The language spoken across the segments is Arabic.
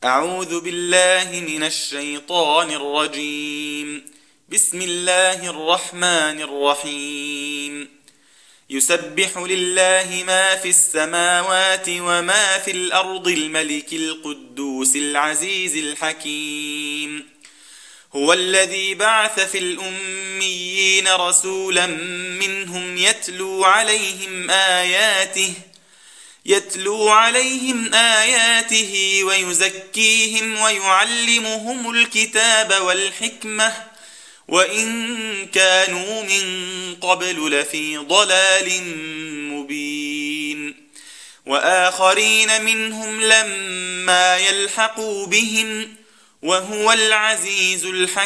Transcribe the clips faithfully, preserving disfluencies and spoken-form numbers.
أعوذ بالله من الشيطان الرجيم. بسم الله الرحمن الرحيم. يسبح لله ما في السماوات وما في الأرض الملك القدوس العزيز الحكيم. هو الذي بعث في الأميين رسولا منهم يتلو عليهم آياته يتلو عليهم آياته ويزكيهم ويعلمهم الكتاب والحكمة وإن كانوا من قبل لفي ضلال مبين. وآخرين منهم لما يلحقوا بهم وهو العزيز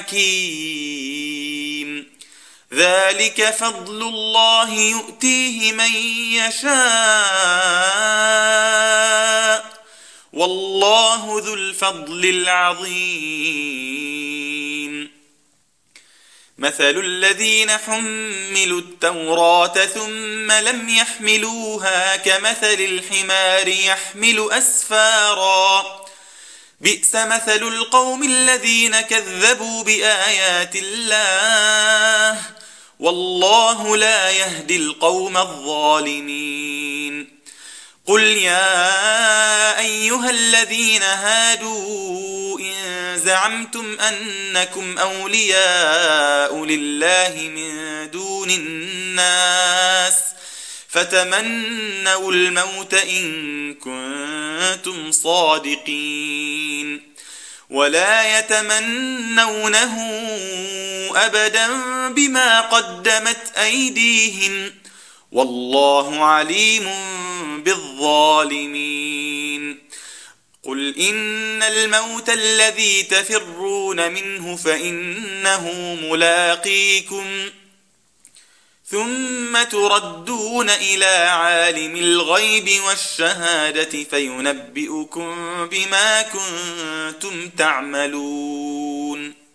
الحكيم. ذلك فضل الله يؤتيه من يشاء والله ذو الفضل العظيم. مثل الذين حملوا التوراة ثم لم يحملوها كمثل الحمار يحمل أسفارا بئس مثل القوم الذين كذبوا بآيات الله والله لا يهدي القوم الظالمين. قل يا أيها الذين هادوا إن زعمتم أنكم أولياء لله من دون الناس فتمنوا الموت إن كنتم صادقين ولا يتمنونه أبدا بما قدمت أيديهم والله عليم بالظالمين. قل إن الموت الذي تفرون منه فإنه ملاقيكم ثم تردون إلى عالم الغيب والشهادة فينبئكم بما كنتم تعملون.